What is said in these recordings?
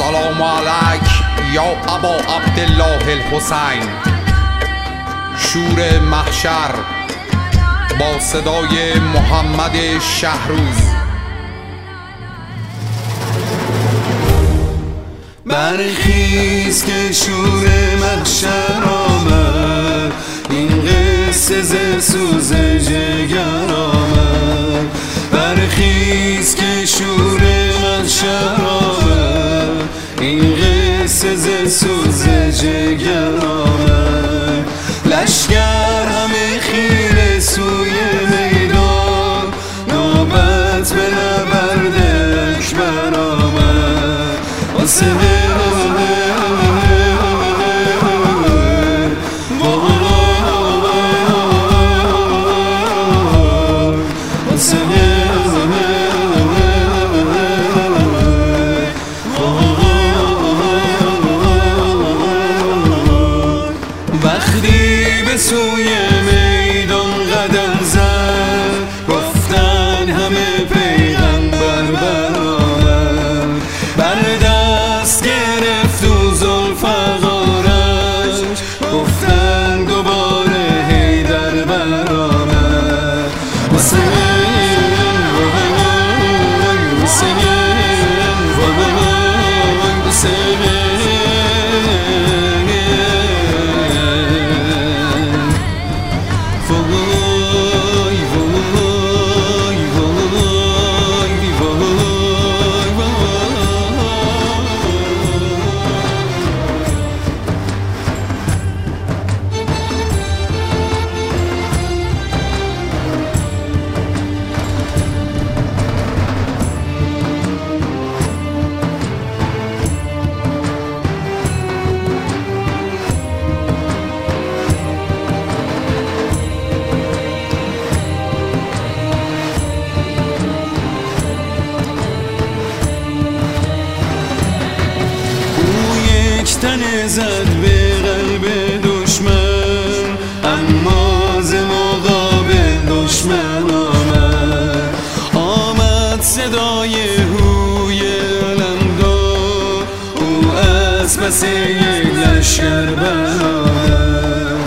سلام علیک یا ابا عبدالله الحسین. شور محشر با صدای محمد شهروز. برخیز که شور محشر آمد، این قصه ز سوز جگر آمد. برخیز که شور محشر آمد، این قصه ز سوز جگر آمد. لشگر همه خیره سوی میدان، نوبت به نبرد اکبر آمد. وقتی به سوی میدان قدم زد، گفتن همه پیغمبر برآمد. بر دست گرفت و ذوالفقارش، گفتن دوباره حیدر برآمد. تنه زد به قلب دشمن، اما ز مقابل دشمن آمد صدای هوی علمدار. او از پس یک لشکر برآمد.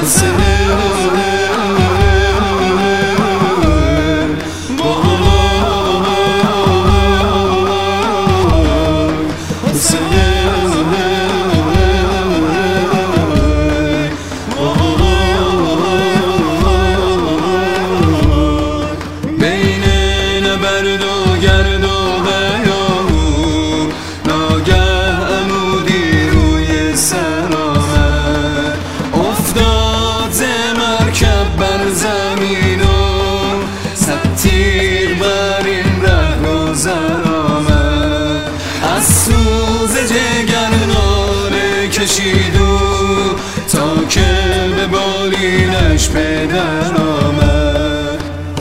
تیر بر این رهگذر آمد، از سوز جگر ناله کشید او، تا که به بالینش پدر آمد.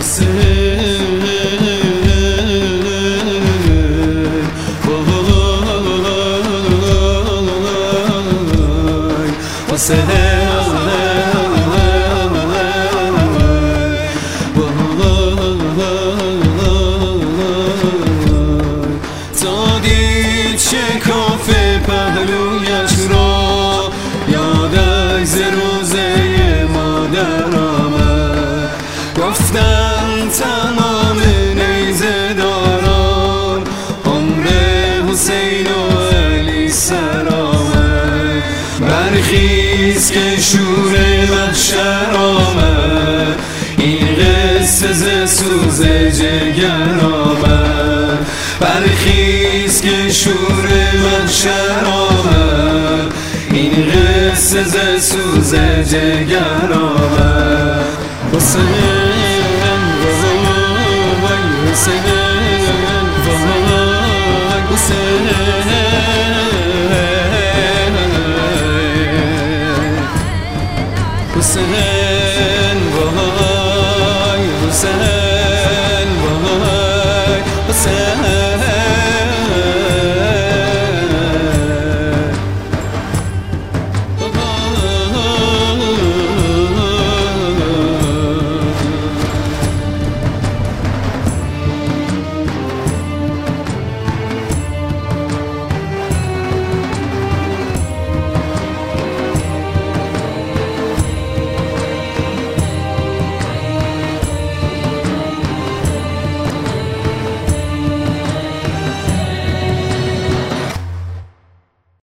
شکاف پهلویش را، یادش ز روزه مادر آمد. گفتن تمام نیزه داران، عمر حسین و علی سر آمد. برخیز که شور محشر آمد، این قصه ز سوز جگر آمد. برخیز که شور محشر آمد، این قصه ز سوز جگر آمد. حسین